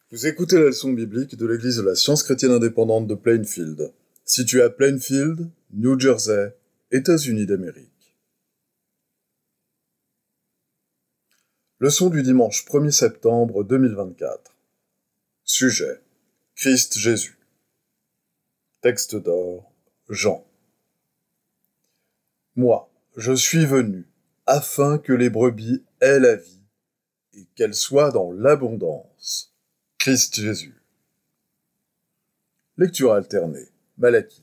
Vous écoutez la leçon biblique de l'Église de la Science chrétienne indépendante de Plainfield, située à Plainfield, New Jersey, États-Unis d'Amérique. Leçon du dimanche 1er septembre 2024. Sujet: Christ Jésus. Texte d'or, Jean. Moi, je suis venu, afin que les brebis aient la vie, et qu'elle soit dans l'abondance. Christ Jésus. Lecture alternée, Malachie.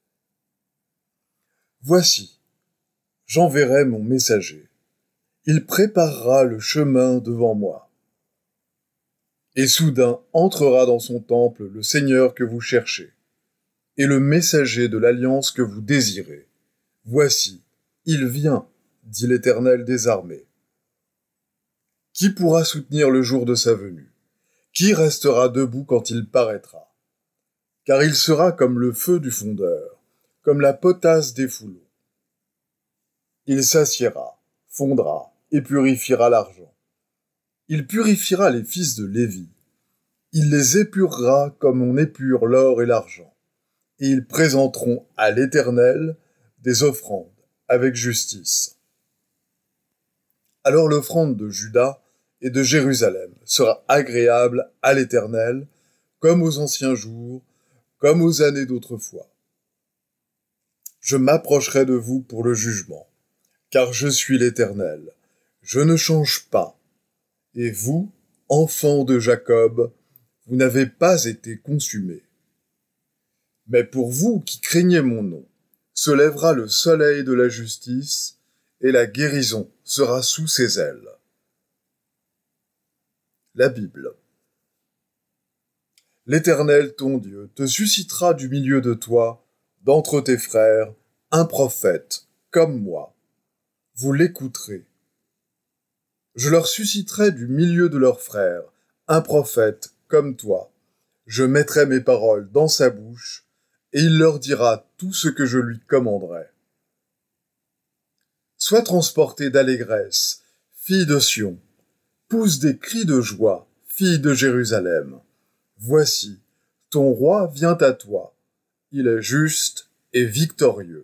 Voici, j'enverrai mon messager. Il préparera le chemin devant moi. Et soudain entrera dans son temple le Seigneur que vous cherchez, et le messager de l'alliance que vous désirez. Voici, il vient, dit l'Éternel des armées. Qui pourra soutenir le jour de sa venue? Qui restera debout quand il paraîtra? Car il sera comme le feu du fondeur, comme la potasse des fouleaux. Il s'assiera, fondra et purifiera l'argent. Il purifiera les fils de Lévi. Il les épurera comme on épure l'or et l'argent. Et ils présenteront à l'Éternel des offrandes avec justice. Alors l'offrande de Juda et de Jérusalem sera agréable à l'Éternel, comme aux anciens jours, comme aux années d'autrefois. Je m'approcherai de vous pour le jugement, car je suis l'Éternel, je ne change pas. Et vous, enfants de Jacob, vous n'avez pas été consumés. Mais pour vous qui craignez mon nom, se lèvera le soleil de la justice, et la guérison sera sous ses ailes. La Bible. L'Éternel, ton Dieu, te suscitera du milieu de toi, d'entre tes frères, un prophète, comme moi. Vous l'écouterez. Je leur susciterai du milieu de leurs frères, un prophète, comme toi. Je mettrai mes paroles dans sa bouche, et il leur dira tout ce que je lui commanderai. Sois transportée d'allégresse, fille de Sion. Pousse des cris de joie, fille de Jérusalem. Voici, ton roi vient à toi. Il est juste et victorieux.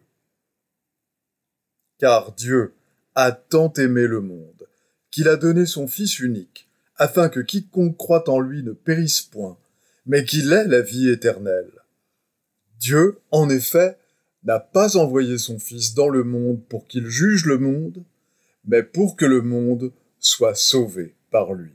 Car Dieu a tant aimé le monde, qu'il a donné son Fils unique, afin que quiconque croit en lui ne périsse point, mais qu'il ait la vie éternelle. Dieu, en effet, n'a pas envoyé son Fils dans le monde pour qu'il juge le monde, mais pour que le monde soit sauvé par lui.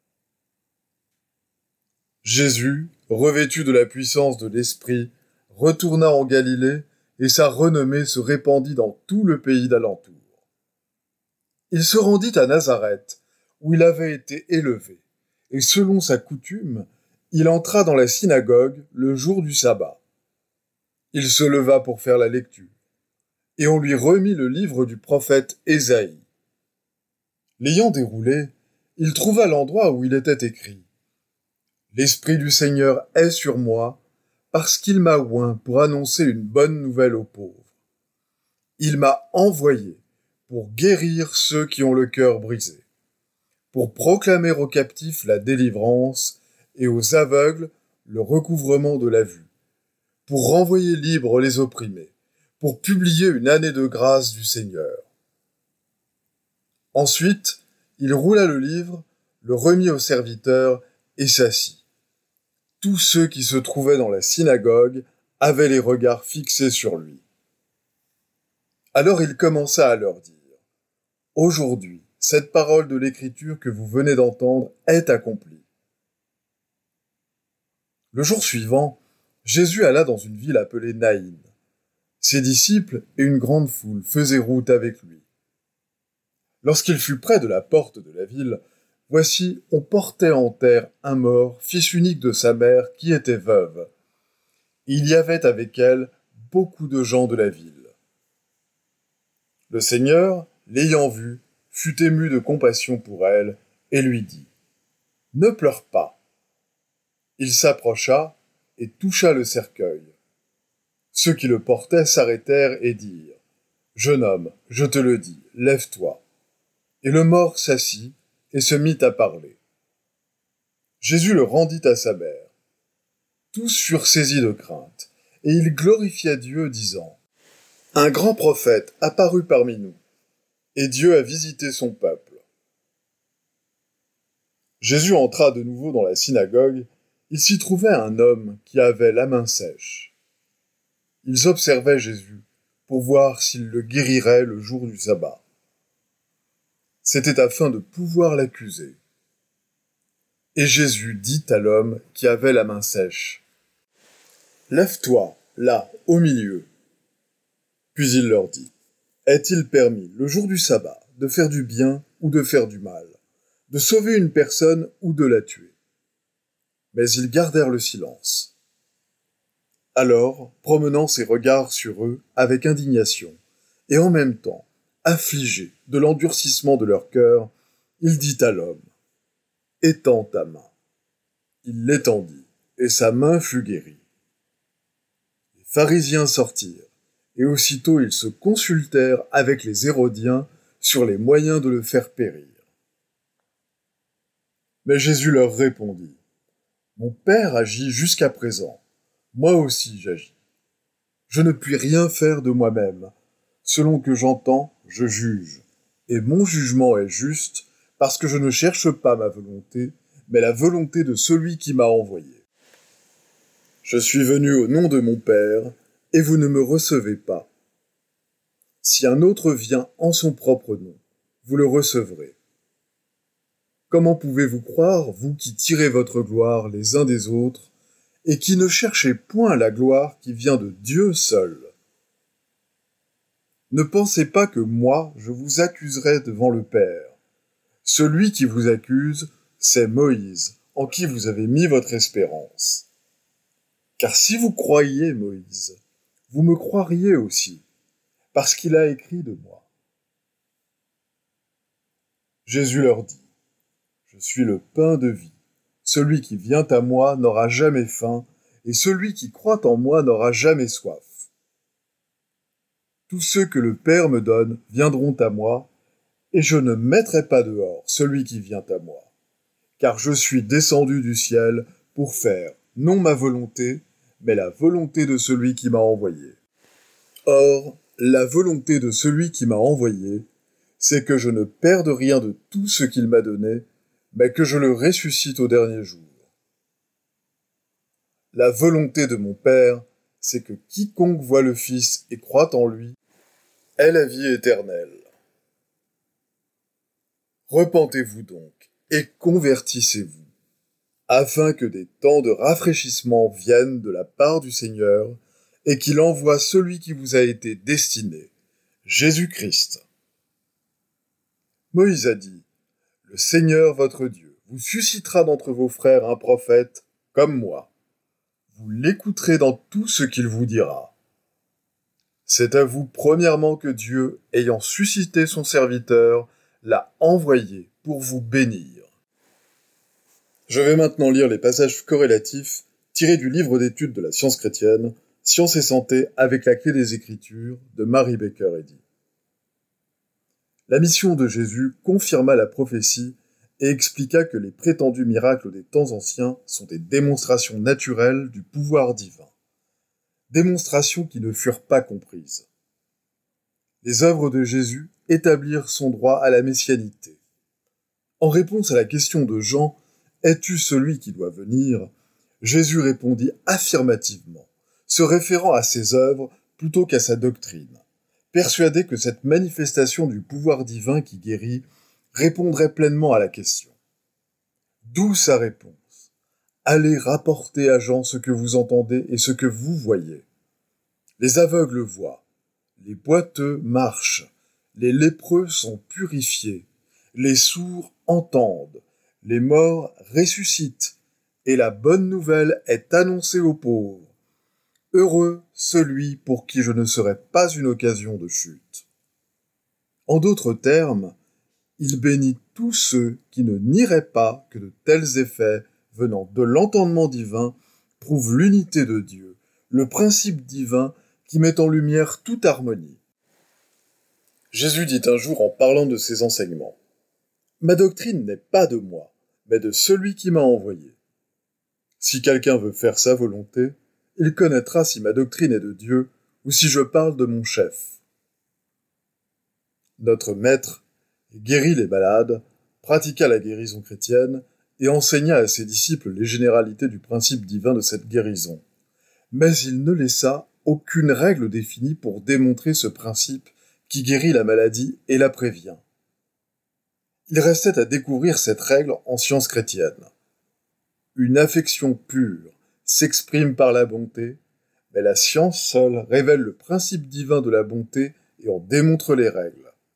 Jésus, revêtu de la puissance de l'Esprit, retourna en Galilée, et sa renommée se répandit dans tout le pays d'alentour. Il se rendit à Nazareth, où il avait été élevé, et selon sa coutume, il entra dans la synagogue le jour du sabbat. Il se leva pour faire la lecture, et on lui remit le livre du prophète Ésaïe. L'ayant déroulé, il trouva l'endroit où il était écrit: « L'Esprit du Seigneur est sur moi, parce qu'il m'a oint pour annoncer une bonne nouvelle aux pauvres. Il m'a envoyé pour guérir ceux qui ont le cœur brisé, pour proclamer aux captifs la délivrance et aux aveugles le recouvrement de la vue, pour renvoyer libres les opprimés, pour publier une année de grâce du Seigneur. » Ensuite, il roula le livre, le remit au serviteur et s'assit. Tous ceux qui se trouvaient dans la synagogue avaient les regards fixés sur lui. Alors il commença à leur dire: « Aujourd'hui, cette parole de l'Écriture que vous venez d'entendre est accomplie. » Le jour suivant, Jésus alla dans une ville appelée Naïn. Ses disciples et une grande foule faisaient route avec lui. Lorsqu'il fut près de la porte de la ville, voici, on portait en terre un mort, fils unique de sa mère, qui était veuve. Il y avait avec elle beaucoup de gens de la ville. Le Seigneur, l'ayant vue, fut ému de compassion pour elle et lui dit: « Ne pleure pas. » Il s'approcha et toucha le cercueil. Ceux qui le portaient s'arrêtèrent et dirent: « Jeune homme, je te le dis, lève-toi. » Et le mort s'assit et se mit à parler. Jésus le rendit à sa mère. Tous furent saisis de crainte, et ils glorifiaient Dieu, disant : « Un grand prophète apparut parmi nous, et Dieu a visité son peuple. » Jésus entra de nouveau dans la synagogue. Il s'y trouvait un homme qui avait la main sèche. Ils observaient Jésus pour voir s'il le guérirait le jour du sabbat. C'était afin de pouvoir l'accuser. Et Jésus dit à l'homme qui avait la main sèche : « Lève-toi, là, au milieu. » Puis il leur dit : « Est-il permis, le jour du sabbat, de faire du bien ou de faire du mal, de sauver une personne ou de la tuer ?» Mais ils gardèrent le silence. Alors, promenant ses regards sur eux avec indignation, et en même temps, affligé de l'endurcissement de leur cœur, il dit à l'homme : « Étends ta main. » Il l'étendit, et sa main fut guérie. Les pharisiens sortirent, et aussitôt ils se consultèrent avec les Hérodiens sur les moyens de le faire périr. Mais Jésus leur répondit : « Mon Père agit jusqu'à présent, moi aussi j'agis. Je ne puis rien faire de moi-même. Selon que j'entends, je juge, et mon jugement est juste, parce que je ne cherche pas ma volonté, mais la volonté de celui qui m'a envoyé. Je suis venu au nom de mon Père, et vous ne me recevez pas. Si un autre vient en son propre nom, vous le recevrez. Comment pouvez-vous croire, vous qui tirez votre gloire les uns des autres, et qui ne cherchez point la gloire qui vient de Dieu seul ? Ne pensez pas que moi, je vous accuserai devant le Père. Celui qui vous accuse, c'est Moïse, en qui vous avez mis votre espérance. Car si vous croyiez Moïse, vous me croiriez aussi, parce qu'il a écrit de moi. » Jésus leur dit : « Je suis le pain de vie. Celui qui vient à moi n'aura jamais faim, et celui qui croit en moi n'aura jamais soif. Tous ceux que le Père me donne viendront à moi, et je ne mettrai pas dehors celui qui vient à moi. Car je suis descendu du ciel pour faire, non ma volonté, mais la volonté de celui qui m'a envoyé. Or, la volonté de celui qui m'a envoyé, c'est que je ne perde rien de tout ce qu'il m'a donné, mais que je le ressuscite au dernier jour. La volonté de mon Père, c'est que quiconque voit le Fils et croit en lui ait la vie éternelle. Repentez-vous donc et convertissez-vous, afin que des temps de rafraîchissement viennent de la part du Seigneur et qu'il envoie celui qui vous a été destiné, Jésus-Christ. Moïse a dit : « Le Seigneur votre Dieu vous suscitera d'entre vos frères un prophète comme moi. Vous l'écouterez dans tout ce qu'il vous dira. C'est à vous premièrement que Dieu, ayant suscité son serviteur, l'a envoyé pour vous bénir. » Je vais maintenant lire les passages corrélatifs tirés du livre d'études de la science chrétienne, Science et santé avec la clé des Écritures de Mary Baker Eddy. La mission de Jésus confirma la prophétie et expliqua que les prétendus miracles des temps anciens sont des démonstrations naturelles du pouvoir divin. Démonstrations qui ne furent pas comprises. Les œuvres de Jésus établirent son droit à la messianité. En réponse à la question de Jean « Es-tu celui qui doit venir ?», Jésus répondit affirmativement, se référant à ses œuvres plutôt qu'à sa doctrine, persuadé que cette manifestation du pouvoir divin qui guérit répondrait pleinement à la question. D'où sa réponse : « Allez rapporter à Jean ce que vous entendez et ce que vous voyez. Les aveugles voient, les boiteux marchent, les lépreux sont purifiés, les sourds entendent, les morts ressuscitent, et la bonne nouvelle est annoncée aux pauvres. Heureux celui pour qui je ne serai pas une occasion de chute. » En d'autres termes, il bénit tous ceux qui ne nieraient pas que de tels effets, venant de l'entendement divin, prouvent l'unité de Dieu, le principe divin qui met en lumière toute harmonie. Jésus dit un jour en parlant de ses enseignements : « Ma doctrine n'est pas de moi, mais de celui qui m'a envoyé. Si quelqu'un veut faire sa volonté, il connaîtra si ma doctrine est de Dieu ou si je parle de mon chef. Notre maître guérit les malades, pratiqua la guérison chrétienne et enseigna à ses disciples les généralités du principe divin de cette guérison. Mais il ne laissa aucune règle définie pour démontrer ce principe qui guérit la maladie et la prévient. Il restait à découvrir cette règle en science chrétienne. Une affection pure s'exprime par la bonté, mais la science seule révèle le principe divin de la bonté et en démontre les règles.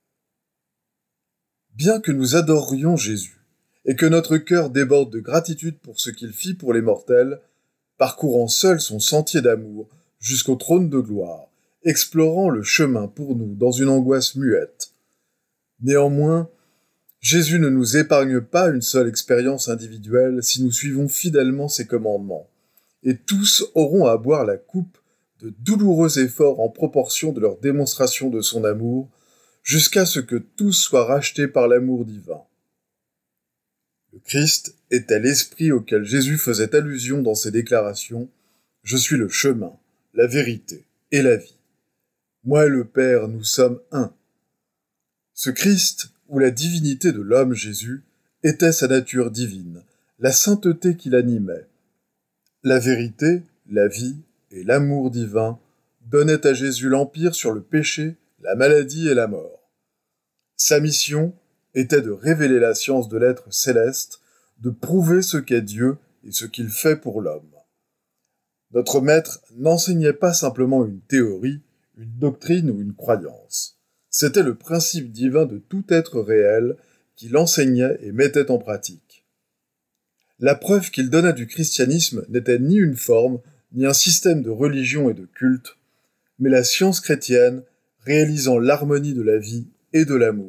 Bien que nous adorions Jésus, et que notre cœur déborde de gratitude pour ce qu'il fit pour les mortels, parcourant seul son sentier d'amour jusqu'au trône de gloire, explorant le chemin pour nous dans une angoisse muette. Néanmoins, Jésus ne nous épargne pas une seule expérience individuelle si nous suivons fidèlement ses commandements, et tous auront à boire la coupe de douloureux efforts en proportion de leur démonstration de son amour, jusqu'à ce que tous soient rachetés par l'amour divin. Le Christ était l'esprit auquel Jésus faisait allusion dans ses déclarations « Je suis le chemin, la vérité et la vie. Moi et le Père, nous sommes un. » Ce Christ, ou la divinité de l'homme Jésus, était sa nature divine, la sainteté qui l'animait. La vérité, la vie et l'amour divin donnaient à Jésus l'empire sur le péché, la maladie et la mort. Sa mission était de révéler la science de l'être céleste, de prouver ce qu'est Dieu et ce qu'il fait pour l'homme. Notre maître n'enseignait pas simplement une théorie, une doctrine ou une croyance. C'était le principe divin de tout être réel qu'il enseignait et mettait en pratique. La preuve qu'il donna du christianisme n'était ni une forme, ni un système de religion et de culte, mais la science chrétienne réalisant l'harmonie de la vie et de l'amour.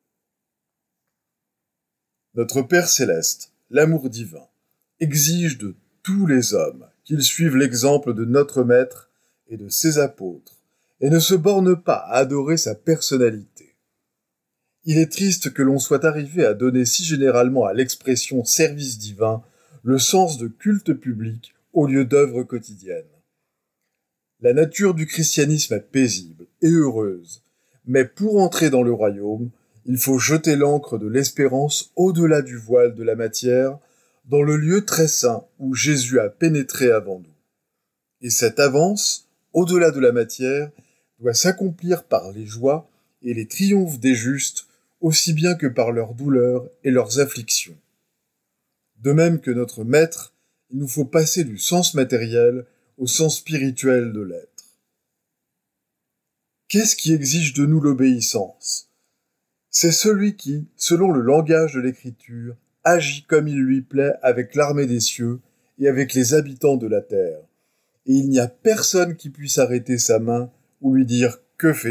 Notre Père céleste, l'amour divin, exige de tous les hommes qu'ils suivent l'exemple de notre Maître et de ses apôtres, et ne se borne pas à adorer sa personnalité. Il est triste que l'on soit arrivé à donner si généralement à l'expression service divin le sens de culte public au lieu d'œuvre quotidienne. La nature du christianisme est paisible et heureuse, mais pour entrer dans le royaume, il faut jeter l'ancre de l'espérance au-delà du voile de la matière, dans le lieu très saint où Jésus a pénétré avant nous. Et cette avance, au-delà de la matière, doit s'accomplir par les joies et les triomphes des justes, aussi bien que par leurs douleurs et leurs afflictions. De même que notre Maître, il nous faut passer du sens matériel au sens spirituel de l'être. Qu'est-ce qui exige de nous l'obéissance ? C'est celui qui, selon le langage de l'Écriture, agit comme il lui plaît avec l'armée des cieux et avec les habitants de la terre. Et il n'y a personne qui puisse arrêter sa main ou lui dire « Que fais-tu » ?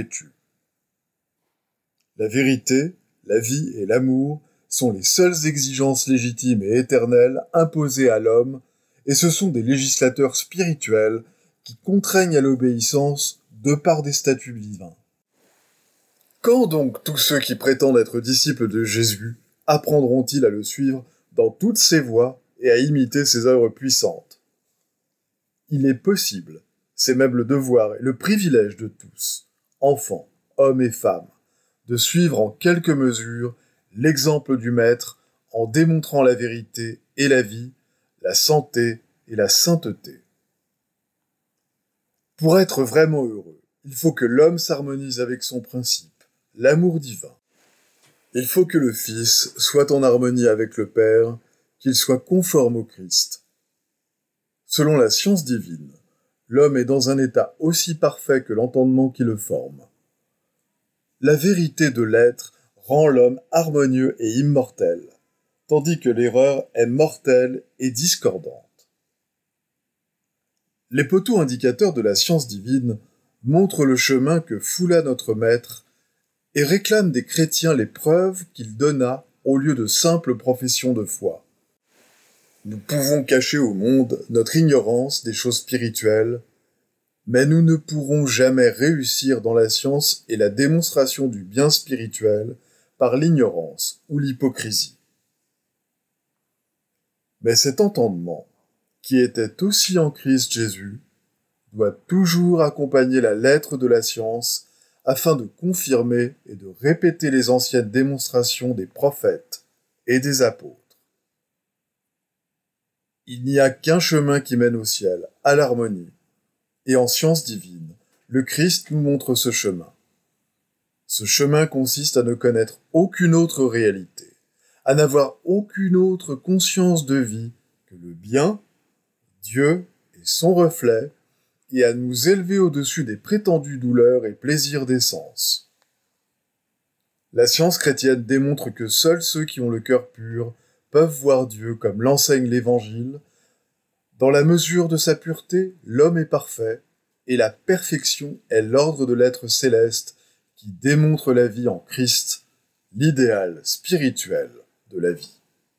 La vérité, la vie et l'amour sont les seules exigences légitimes et éternelles imposées à l'homme, et ce sont des législateurs spirituels qui contraignent à l'obéissance de par des statuts divins. Quand donc tous ceux qui prétendent être disciples de Jésus apprendront-ils à le suivre dans toutes ses voies et à imiter ses œuvres puissantes ? Il est possible, c'est même le devoir et le privilège de tous, enfants, hommes et femmes, de suivre en quelque mesure l'exemple du Maître en démontrant la vérité et la vie, la santé et la sainteté. Pour être vraiment heureux, il faut que l'homme s'harmonise avec son principe, l'amour divin. Il faut que le Fils soit en harmonie avec le Père, qu'il soit conforme au Christ. Selon la science divine, l'homme est dans un état aussi parfait que l'entendement qui le forme. La vérité de l'être rend l'homme harmonieux et immortel, tandis que l'erreur est mortelle et discordante. Les poteaux indicateurs de la science divine montrent le chemin que foula notre Maître et réclament des chrétiens les preuves qu'il donna au lieu de simples professions de foi. Nous pouvons cacher au monde notre ignorance des choses spirituelles, mais nous ne pourrons jamais réussir dans la science et la démonstration du bien spirituel par l'ignorance ou l'hypocrisie. Mais cet entendement, qui était aussi en Christ Jésus, doit toujours accompagner la lettre de la science afin de confirmer et de répéter les anciennes démonstrations des prophètes et des apôtres. Il n'y a qu'un chemin qui mène au ciel, à l'harmonie, et en science divine, le Christ nous montre ce chemin. Ce chemin consiste à ne connaître aucune autre réalité, à n'avoir aucune autre conscience de vie que le bien, Dieu et son reflet, et à nous élever au-dessus des prétendues douleurs et plaisirs des sens. La science chrétienne démontre que seuls ceux qui ont le cœur pur peuvent voir Dieu comme l'enseigne l'Évangile. Dans la mesure de sa pureté, l'homme est parfait, et la perfection est l'ordre de l'être céleste qui démontre la vie en Christ, l'idéal spirituel de la vie.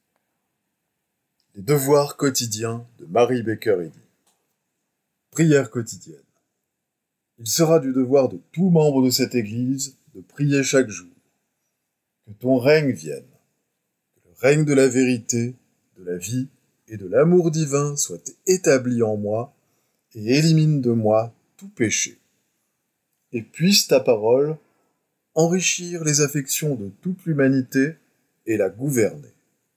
Les devoirs quotidiens de Mary Baker Eddy. Prière quotidienne. Il sera du devoir de tout membre de cette Église de prier chaque jour. Que ton règne vienne, que le règne de la vérité, de la vie et de l'amour divin soit établi en moi et élimine de moi tout péché. Et puisse ta parole enrichir les affections de toute l'humanité et la gouverner.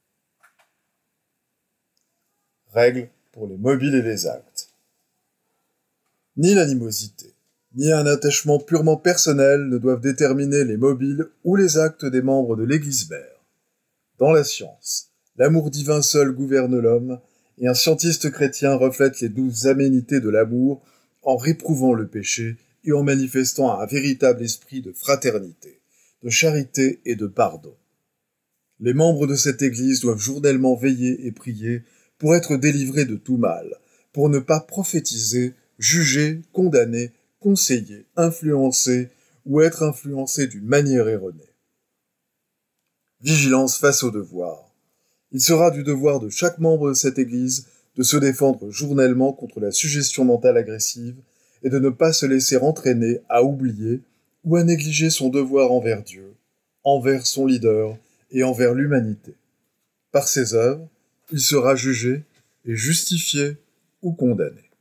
Règles pour les mobiles et les actes. Ni l'animosité, ni un attachement purement personnel ne doivent déterminer les mobiles ou les actes des membres de l'Église mère. Dans la science, l'amour divin seul gouverne l'homme, et un scientiste chrétien reflète les douces aménités de l'amour en réprouvant le péché et en manifestant un véritable esprit de fraternité, de charité et de pardon. Les membres de cette Église doivent journellement veiller et prier pour être délivrés de tout mal, pour ne pas prophétiser, juger, condamner, conseiller, influencer ou être influencés d'une manière erronée. Vigilance face au devoir. Il sera du devoir de chaque membre de cette Église de se défendre journellement contre la suggestion mentale agressive et de ne pas se laisser entraîner à oublier ou à négliger son devoir envers Dieu, envers son leader et envers l'humanité. Par ses œuvres, il sera jugé et justifié ou condamné.